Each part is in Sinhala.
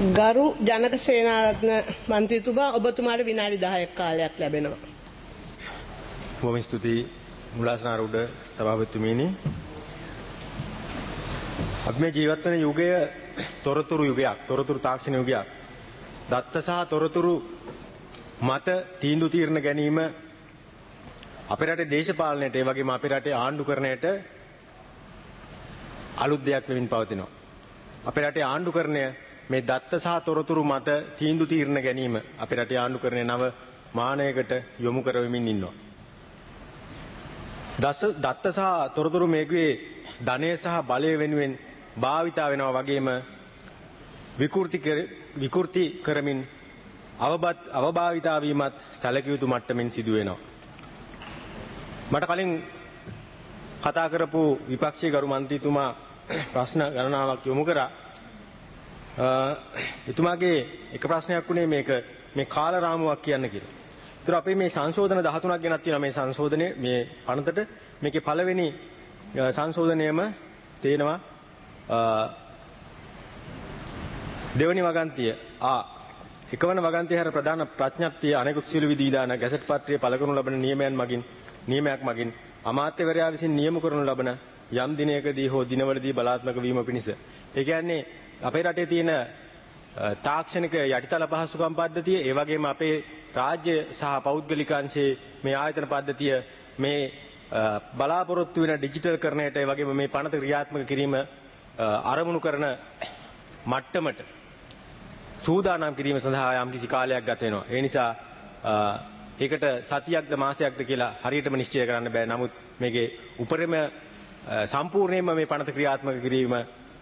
ගරු ජනක සේනාරත්න මන්ත්‍රීතුමා ඔබතුමාට විනාඩි 10ක් කාලයක් ලැබෙනවා. බොහොම ස්තුතියි මුලාසනාරූඪ සභාපතිතුමනි. අපි මේ ජීවත් වෙන යුගය තොරතුරු යුගයක්, තොරතුරු තාක්ෂණ යුගයක්. දත්ත සහ තොරතුරු මත තීන්දුව తీරන ගැනීම අපේ රටේ දේශපාලනයට ඒ වගේම අපේ රටේ ආණ්ඩුකරණයට අලුත් දෙයක් වෙමින් පවතිනවා. අපේ රටේ ආණ්ඩුකරණය මේ දත්ත සහ තොරතුරු මත තීන්දුව తీරන ගැනීම අපේ රටේ ආණ්ඩුකරණය නව මානයකට යොමු කරවමින් ඉන්නවා. දත්ත සහ තොරතුරු මේකුවේ ධනය සහ බලය වෙනුවෙන් භාවිතා වෙනවා වගේම විකෘති කරමින් අවභාවිතා වීමත් සැලකිය යුතු මට්ටමින් සිදු වෙනවා. මට කලින් කතා කරපු විපක්ෂයේ ගරු මන්ත්‍රීතුමා ප්‍රශ්න ගණනාවක් යොමු කරා. එතුමාගේ එක ප්‍රශ්නයක් උනේ මේ කාල රාමුවක් කියන්න කියලා. ඒතර අපේ මේ සංශෝධන 13ක් ගෙනත් තියෙනවා මේ සංශෝධනයේ මේ පනතට. මේකේ පළවෙනි සංශෝධනයම තේනවා දෙවනි වගන්තිය එකවන වගන්තිය හැර ප්‍රධාන ප්‍රඥප්තිය අනෙකුත් සියලු විධි විධාන ගැසට් පත්‍රයේ පළ කරනු ලබන නියමයක් මගින් අමාත්‍යවරයා විසින් නියම කරනු ලබන යම් දිනයකදී හෝ දිනවලදී බලාත්මක වීම පිණිස. ඒ කියන්නේ අපේ රටේ තියෙන තාක්ෂණික යටිතල පහසුකම් පද්ධතිය, ඒ වගේම අපේ රාජ්‍ය සහ පෞද්ගලික අංශයේ මේ ආයතන පද්ධතිය මේ බලාපොරොත්තු වෙන ඩිජිටල් කරණයට, ඒ වගේම මේ පනත ක්‍රියාත්මක කිරීම අරමුණු කරන මට්ටමට සූදානම් කිරීම සඳහා යම් කිසි කාලයක් ගත වෙනවා. ඒ නිසා ඒකට සතියක්ද මාසයක්ද කියලා හරියටම නිශ්චය කරන්න බෑ. නමුත් මේකේ උපරිම සම්පූර්ණයෙන්ම මේ පනත ක්‍රියාත්මක කිරීම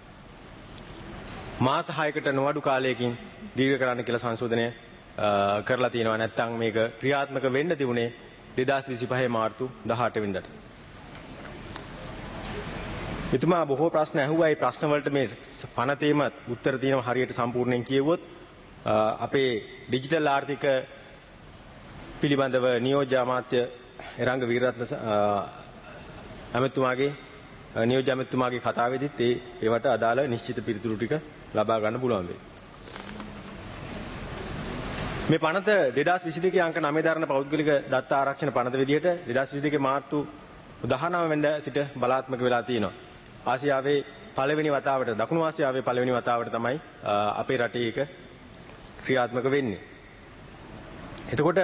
මාස 6කට නොඅඩු කාලයකින් දීර්ඝ කරන්න කියලා සංශෝධනය කරලා තියෙනවා. නැත්නම් මේක ක්‍රියාත්මක වෙන්න තිබුණේ 2025 මාර්තු 18 වෙනිදාට. එතුමා බොහෝ ප්‍රශ්න ඇහුවා. ඒ ප්‍රශ්න වලට මේ පනතේම උත්තර තියෙනවා හරියට සම්පූර්ණයෙන් කියවුවොත්. අපේ ඩිජිටල් ආර්ථික පිළිබඳව නියෝජ්‍ය අමාත්‍ය එරංග වීරරත්න ඇමතුමාගේ නියෝජ්‍ය ඇමතුමාගේ කතාවේදීත් ඒවට අදාළ නිශ්චිත පිළිතුරු ටික ලබා ගන්න පුළුවන් වෙයි. මේ පනත 2022 අංක 9 දරන පෞද්ගලික දත්ත ආරක්ෂණ පනත විදිහට 2022 මාර්තු 19 වෙනිදා සිට බලාත්මක වෙලා තියෙනවා. ආසියාවේ පළවෙනි වතාවට, දකුණු ආසියාවේ පළවෙනි වතාවට තමයි අපේ රටේ ඒක ක්‍රියාත්මක වෙන්නේ. එතකොට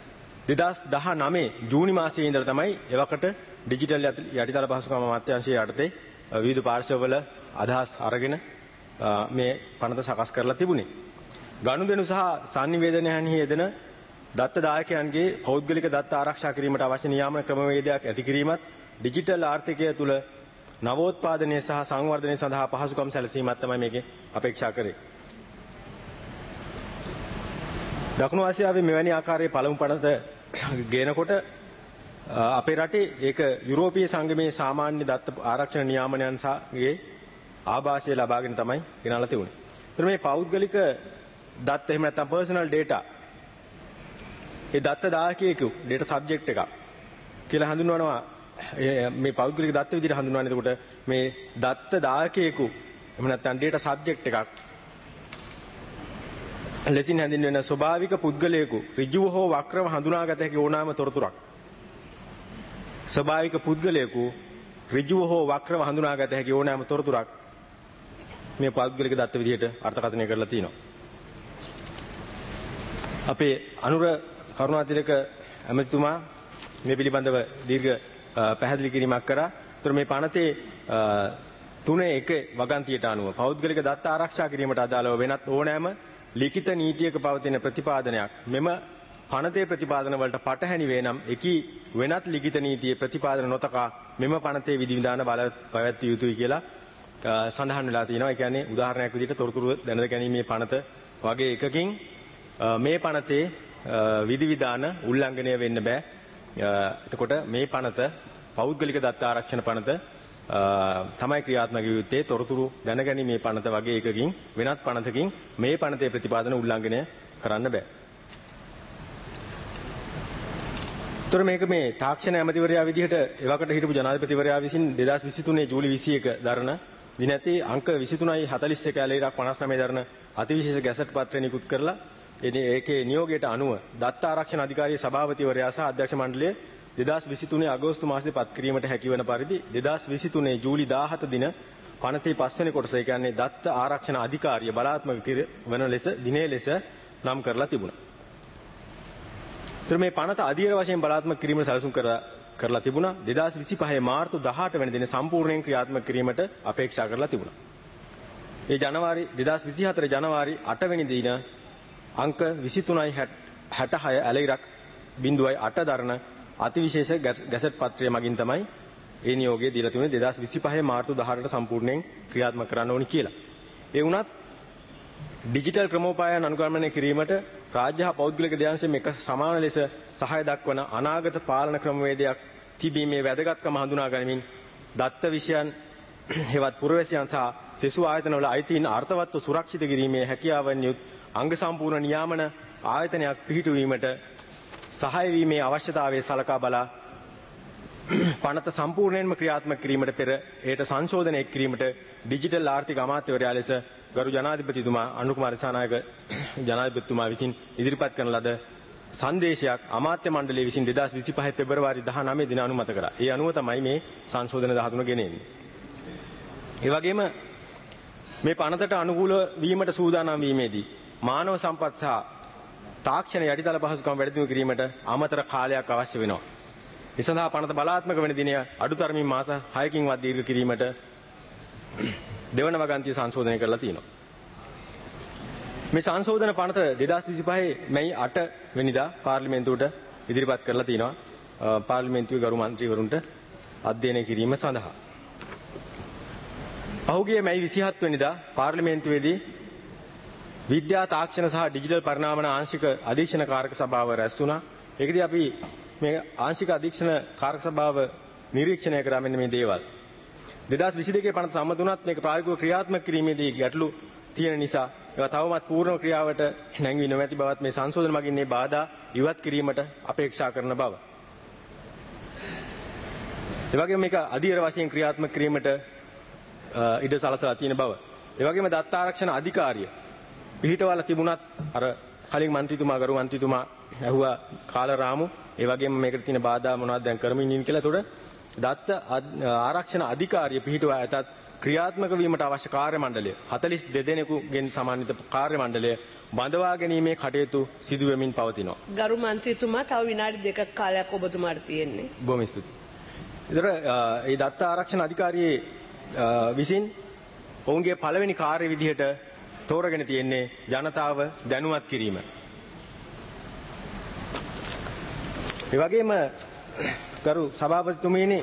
2019 ජූනි මාසයේ ඉඳලා තමයි එවකට ඩිජිටල් යටිතල පහසුකම් අමාත්‍යාංශයේ යටතේ විවිධ පාර්ශ්වවල අදහස් අරගෙන මේ පනත සකස් කරලා තිබුණේ. ගනුදෙනු සහ sannivedanayන්හි යෙදෙන දත්ත දායකයන්ගේ පෞද්ගලික දත්ත ආරක්ෂා කිරීමට අවශ්‍ය නියාමන ක්‍රමවේදයක් ඇති කිරීමත්, ඩිජිටල් ආර්ථිකය තුළ නවෝත්පාදනය සහ සංවර්ධනය සඳහා පහසුකම් සැලසීමත් තමයි මේකේ අපේක්ෂා කරේ. දකුණු ආසියාවේ මෙවැනි ආකාරයේ පළමු පනත ගේනකොට අපේ රටේ ඒක යුරෝපීය සංගමයේ සාමාන්‍ය දත්ත ආරක්ෂණ නියාමනයන් සහගේ ආభాෂය ලබාගෙන තමයි ගෙනල්ලා තිබුණේ. ඒතර මේ පෞද්ගලික දත්ත එහෙම නැත්නම් පර්සනල් ඩේටා, ඒ දත්ත දායකයෙකු ඩේටා සබ්ජෙක්ට් එකක් කියලා හඳුන්වනවා. මේ පෞද්ගලික දත්ත විදිහට හඳුන්වන්නේ. එතකොට මේ දත්ත දායකයෙකු එහෙම නැත්නම් ඩේටා සබ්ජෙක්ට් එකක් ලෙසින් හැඳින්වෙන ස්වභාවික පුද්ගලයෙකු ඍජුව හෝ වක්‍රව හඳුනාගත හැකි ඕනෑම තොරතුරක්. ස්වභාවික පුද්ගලයෙකු ඍජුව හෝ වක්‍රව හඳුනාගත හැකි ඕනෑම තොරතුරක් මේ පෞද්ගලික දත්ත විදිහට අර්ථකථනය කරලා තියෙනවා. අපේ අනුර කරුණාතිලක ඇමතිතුමා මේ පිළිබඳව දීර්ඝ පැහැදිලි කිරීමක් කරා. ඒතර මේ පනතේ 3.1 වගන්තියට අනුව පෞද්ගලික දත්ත ආරක්ෂා කිරීමට අදාළව වෙනත් ඕනෑම ලිඛිත නීතියක පවතින ප්‍රතිපාදනයක් මෙම පනතේ ප්‍රතිපාදන වලට පටහැනි වේ නම් එකී වෙනත් ලිඛිත නීතියේ ප්‍රතිපාදන නොතකා මෙම පනතේ විධිවිධාන පැවැත්විය යුතුයි කියලා සඳහන් වෙලා තියෙනවා. ඒ කියන්නේ උදාහරණයක් විදිහට තොරතුරු දැන ගැනීමේ පනත වගේ එකකින් මේ පනතේ විධිවිධාන උල්ලංඝනය වෙන්න බෑ. එතකොට මේ පනත පෞද්ගලික දත්ත ආරක්ෂණ පනත තමයි ක්‍රියාත්මක යුත්තේ. තොරතුරු දැනගැනීමේ පනත වගේ එකකින් වෙනත් පනතකින් මේ පනතේ ප්‍රතිපාදන උල්ලංඝනය කරන්න බෑ. තොර මේක මේ තාක්ෂණ ඇමතිවරයා විදිහට එවකට හිටපු ජනාධිපතිවරයා විසින් 2023 ජූලි 21 දරන දින ඇති අංක 23.41 ඇලෙරක් 59 දරන අතිවිශේෂ ගැසට් පත්‍රය නිකුත් කරලා ඒකේ නියෝගයට අනුව දත්ත ආරක්ෂණ අධිකාරියේ සභාපතිවරයා සහ අධ්‍යක්ෂ මණ්ඩලය 2023 අගෝස්තු මාසයේ පත් කිරීමට හැකිවන පරිදි 2023 ජූලි 17 දින පනතේ 5 වෙනි කොටස, ඒ කියන්නේ දත්ත ආරක්ෂණ අධිකාරිය බලාත්මක වන ලෙස දිනේ ලෙස නම් කරලා තිබුණා. මේ පනත අධීර වශයෙන් බලාත්මක කිරීමට සැලසුම් කරලා තිබුණා. 2025 මාර්තු 18 වෙනි දින සම්පූර්ණයෙන් ක්‍රියාත්මක කිරීමට අපේක්ෂා කරලා තිබුණා. ඒ 2024 ජනවාරි 8 වෙනි දින අංක 23.66 ඇලෙරක් 0.8 දරන අතිවිශේෂ ගැසට් පත්‍රය මගින් තමයි ඒ නියෝගය දීලා තිබුණේ 2025 මාර්තු 18ට සම්පූර්ණයෙන් ක්‍රියාත්මක කරන්න ඕනි කියලා. ඒ වුණත් ඩිජිටල් ක්‍රමෝපායන් අනුගමනය කිරීමට රාජ්‍ය හා පෞද්ගලික දෙයන්සෙන් එක සමාන ලෙස සහාය දක්වන අනාගත පාලන ක්‍රමවේදයක් තිබීමේ වැදගත්කම හඳුනා ගනිමින් දත්ත විෂයන් හෙවත් පුරවැසියන් සහ සෙසු ආයතනවල අයිතීන් අර්ථවත්ව සුරක්ෂිත කිරීමේ හැකියාවන් යුත් අංග සම්පූර්ණ නියාමන ආයතනයක් පිහිටුවීමට සහාය වීමේ අවශ්‍යතාවය සලකා බලා පනත සම්පූර්ණයෙන්ම ක්‍රියාත්මක කිරීමට පෙර ඒට සංශෝධනය කිරීමට ඩිජිටල් ආර්ථික අමාත්‍යවරයා ලෙස ගරු ජනාධිපතිතුමා අනුකුමාර දිසානායක ජනාධිපතිතුමා විසින් ඉදිරිපත් කරන ලද සංදේශයක් අමාත්‍ය මණ්ඩලය විසින් 2025 පෙබරවාරි 19 දින අනුමත කරා. ඒ අනුව තමයි මේ සංශෝධන 13 ගෙනෙන්නේ. ඒ වගේම මේ පනතට අනුකූල වීමට සූදානම් වීමේදී මානව සම්පත් සහ තාක්ෂණ යටිතල පහසුකම් වැඩි දියුණු කිරීමට අමතර කාලයක් අවශ්‍ය වෙනවා. ඒ සඳහා පනත බලාත්මක වෙන දිනය අඩුතරමින් මාස 6කින් වත් දීර්ඝ කිරීමට දෙවන වගන්තිය සංශෝධනය කරලා තියෙනවා. මේ සංශෝධන පනත 2025 මැයි 8 වෙනිදා පාර්ලිමේන්තුවට ඉදිරිපත් කරලා තිනවා පාර්ලිමේන්තුවේ ගරු මන්ත්‍රීවරුන්ට අධ්‍යයනය කිරීම සඳහා. පහුගිය මැයි 27 වෙනිදා පාර්ලිමේන්තුවේදී විද්‍යා තාක්ෂණ සහ ඩිජිටල් පරිණාමන ආංශික අධීක්ෂණ කාරක සභාව රැස් වුණා. ඒකදී අපි මේ ආංශික අධීක්ෂණ කාරක සභාව නිරීක්ෂණය කරා මෙන්න මේ දේවල්. 2022 පනත සම්මත වුණත් මේක ප්‍රායෝගිකව ක්‍රියාත්මක කිරීමේදී ගැටලු තියෙන නිසා ඒවා තවමත් පූර්ණ ක්‍රියාවට නැංවී නොමැති බවත් මේ සංශෝධන මගින් මේ බාධා ඉවත් කිරීමට අපේක්ෂා කරන බව. ඒ වගේම මේක අධීර වශයෙන් ක්‍රියාත්මක කිරීමට ඉඩ සලසලා තියෙන බව. ඒ වගේම දත්ත ආරක්ෂණ අධිකාරිය පිහිටවල තිබුණත් අර කලින් මන්ත්‍රීතුමා ගරු මන්ත්‍රීතුමා ඇහුවා කාලරාමු ඒ වගේම මේකට තියෙන බාධා මොනවද දැන් කරමින් ඉන්නේ කියලා. ඒතකොට දත්ත ආරක්ෂණ අධිකාරිය පිහිටුවා ඇතත් ක්‍රියාත්මක වීමට අවශ්‍ය කාර්ය මණ්ඩලය 42 දෙනෙකුගෙන් සමන්විත කාර්ය මණ්ඩලය බඳවා ගැනීමේ කටයුතු සිදු වෙමින් පවතිනවා. ගරු මන්ත්‍රීතුමා තව විනාඩි 2ක කාලයක් ඔබතුමාට තියෙන්නේ. බොහොම ස්තුතියි. ඒතර මේ දත්ත ආරක්ෂණ අධිකාරියේ විසින් ඔවුන්ගේ පළවෙනි කාර්ය විදිහට තෝරගෙන තියෙන්නේ ජනතාව දැනුවත් කිරීම. ඒ වගේම ගරු සභාපතිතුමීනි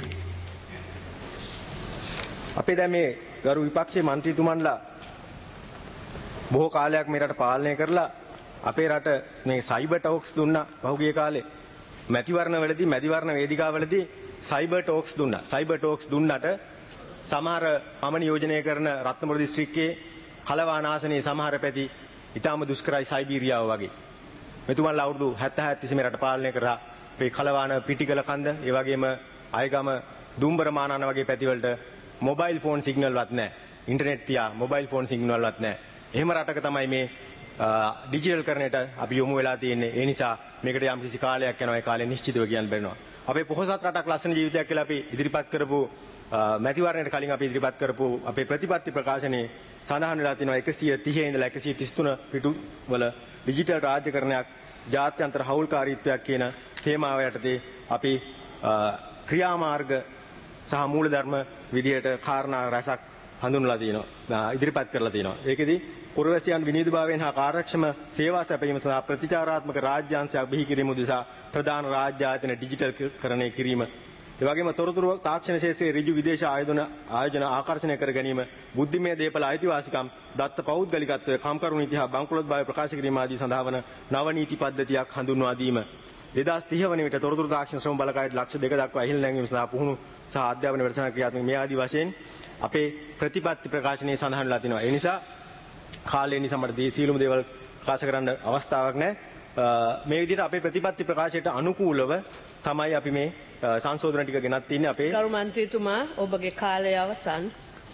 අපේ දැන් මේ ගරු විපක්ෂයේ മന്ത്രിතුමන්ලා බොහෝ කාලයක් මේ රට පාලනය කරලා අපේ රට මේ සයිබර් ටොක්ස් දුන්නා පහුගිය කාලේ මැතිවරණ වේදිකාවලදී සයිබර් ටොක්ස් දුන්නා. සයිබර් ටොක්ස් දුන්නට සමහර මම නියෝජනය කරන රත්නපුර දිස්ත්‍රික්කයේ කලවානාසනයේ සමහර පැති ඊටාම දුෂ්කරයි සයිබීරියාව වගේ. මෙතුමන්ලා අවුරුදු 70 තිස්සේ මේ රට පාලනය කරා. මේ කලවාන පිටිකල කන්ද ඒ වගේම අයගම දුම්බර මානන වගේ පැතිවලට මොබයිල් ෆෝන් සිග්නල්වත් නැහැ. ඉන්ටර්නෙට් තියා මොබයිල් ෆෝන් සිග්නල්වත් නැහැ. එහෙම රටක තමයි මේ ඩිජිටල් කරණයට අපි යොමු වෙලා තියෙන්නේ. ඒ නිසා මේකට යම් කිසි කාලයක් යනවා. ඒ කාලය නිශ්චිතව කියන්න බැරිනවා. අපේ පොහොසත් රටක් ලස්සන ජීවිතයක් කියලා අපි ඉදිරිපත් කරපු මැතිවරණයට කලින් අපි ඉදිරිපත් කරපු අපේ ප්‍රතිපත්ති ප්‍රකාශනයේ සඳහන් වෙලා තියෙනවා 130 ඉඳලා 133 පිටු වල ඩිජිටල් රාජ්‍යකරණයක් ජාත්‍යන්තර හවුල්කාරීත්වයක් කියන තේමාව යටතේ අපි ක්‍රියාමාර්ග සහ මූලධර්ම විදියට කාරණා රැසක් හඳුන්වලා තියෙනවා ඉදිරිපත් කරලා තියෙනවා. ඒකෙදි පුරවැසියන් විනීතභාවයෙන් හා කාර්යක්ෂම සේවා සැපයීම සඳහා ප්‍රතිචාරාත්මක රාජ්‍යාංශයක් බිහි කිරීම උදෙසා ප්‍රධාන රාජ්‍ය ආයතන ඩිජිටල් කරණය කිරීම. ඒ වගේම තොරතුරු තාක්ෂණ ශාස්ත්‍රයේ ඍජු විදේශ ආයෝජන ආකර්ෂණය කර ගැනීම, බුද්ධිමය දේපල අයිතිවාසිකම්, දත්ත පෞද්ගලිකත්වය, කම්කරු නීති හා බංකොලොත් භාවය ප්‍රකාශ කිරීම ආදී සඳහා වන නව නීති පද්ධතියක් හඳුන්වා දීම. 2030 වන විට තොරතුරු තාක්ෂණ ශ්‍රම බලකායත් ලක්ෂ 2 දක්වා ඉහළ නැංවීම සඳහා පුහුණු සහ අධ්‍යාපන වැඩසටහන ක්‍රියාත්මක මේ ආදී වශයෙන් අපේ ප්‍රතිපත්ති ප්‍රකාශනයේ සඳහන් වෙලා තිනවා. ඒ නිසා කාලය නිසා මට සියලුම දේවල් ප්‍රකාශ කරන්න අවස්ථාවක් නැහැ. මේ විදිහට අපේ ප්‍රතිපත්ති ප්‍රකාශයට අනුකූලව තමයි අපි මේ සංශෝධන ටික ගෙනත් තින්නේ අපේ ගරු මන්ත්‍රීතුමා ඔබගේ කාලය අවසන්.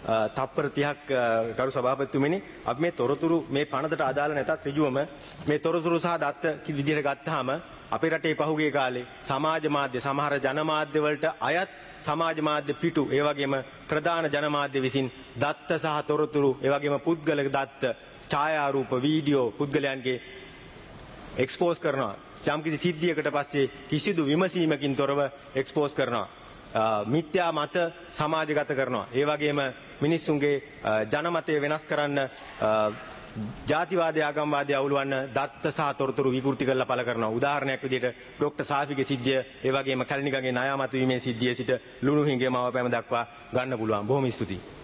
තප්පර 30ක් ගරු සභාපතිතුමනි අපි මේ තොරතුරු මේ පනතට අදාළ නැතත් ඍජුවම මේ තොරතුරු සහ දත්ත විදිහට ගත්තාම අපේ රටේ පහුගිය කාලේ සමාජ මාධ්‍ය සමහර ජනමාධ්‍ය වලට අයත් සමාජ මාධ්‍ය පිටු ඒ වගේම ප්‍රධාන ජනමාධ්‍ය විසින් දත්ත සහ තොරතුරු ඒ වගේම පුද්ගල දත්ත ඡායාරූප වීඩියෝ පුද්ගලයන්ගේ එක්ස්පෝස් කරනවා යම්කිසි සිද්ධියකට පස්සේ කිසිදු විමසීමකින් තොරව එක්ස්පෝස් කරනවා මිත්‍යා මත සමාජගත කරනවා ඒ වගේම මිනිස්සුන්ගේ ජනමතය වෙනස් කරන්න ජාතිවාදය ආගම්වාදය අවුලවන්න දත්ත සහ තොරතුරු විකෘති කරලා පළ කරනවා උදාහරණයක් විදිහට ડોક્ટર සාෆිගේ සිද්ධිය ඒ වගේම කැලණිගඟේ ණයාමතු වීමේ සිද්ධිය සිට ලුණුහිඟේ මවපෑම දක්වා ගන්න පුළුවන් බොහොම ස්තුතියි